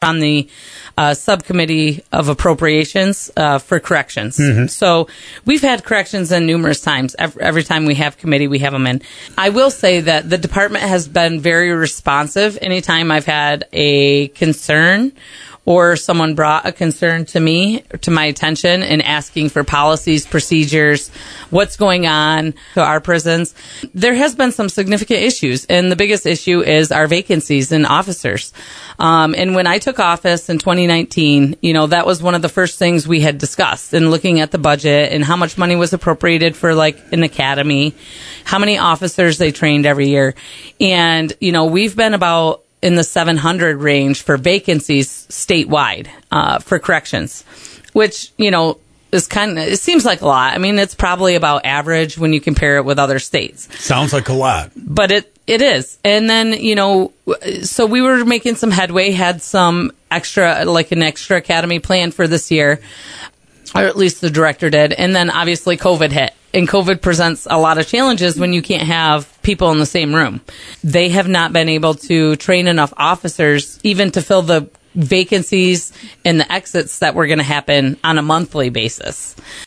on the subcommittee of appropriations for corrections. So we've had corrections in numerous times. Every time we have committee, we have them in. I will say that the department has been very responsive anytime I've had a concern or someone brought a concern to me, to my attention, and asking for policies, procedures, what's going on to our prisons. There has been some significant issues, and the biggest issue is our vacancies in officers. And when I took office in 2019, that was one of the first things we had discussed in looking at the budget and how much money was appropriated for like an academy, how many officers they trained every year. And, we've been about in the 700 range for vacancies statewide for corrections, which, is it seems like a lot. I mean, it's probably about average when you compare it with other states. Sounds like a lot. But it is. And then, so we were making some headway, had some an extra academy plan for this year, or at least the director did. And then obviously COVID hit. And COVID presents a lot of challenges when you can't have people in the same room. They have not been able to train enough officers even to fill the vacancies and the exits that were going to happen on a monthly basis.